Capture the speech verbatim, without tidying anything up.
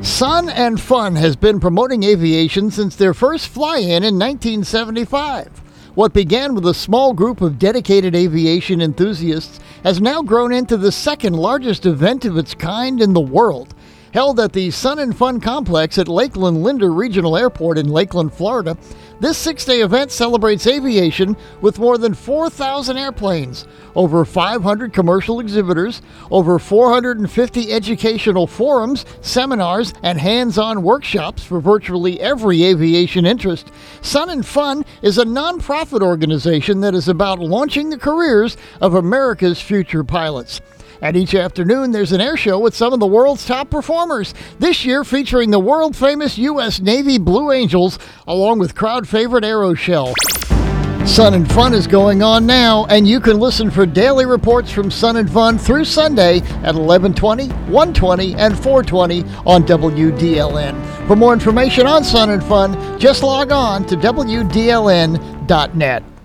Sun and Fun has been promoting aviation since their first fly-in in nineteen seventy-five. What began with a small group of dedicated aviation enthusiasts has now grown into the second largest event of its kind in the world. Held at the Sun and Fun complex at Lakeland Linder Regional Airport in Lakeland, Florida, this six-day event celebrates aviation with more than four thousand airplanes, over five hundred commercial exhibitors, over four hundred fifty educational forums, seminars, and hands-on workshops for virtually every aviation interest. Sun and Fun is a nonprofit organization that is about launching the careers of America's future pilots. And each afternoon, there's an air show with some of the world's top performers, this year featuring the world-famous U S Navy Blue Angels, along with crowd-favorite Aeroshell. Sun and Fun is going on now, and you can listen for daily reports from Sun and Fun through Sunday at eleven twenty, one twenty, and four twenty on W D L N. For more information on Sun and Fun, just log on to W D L N dot net.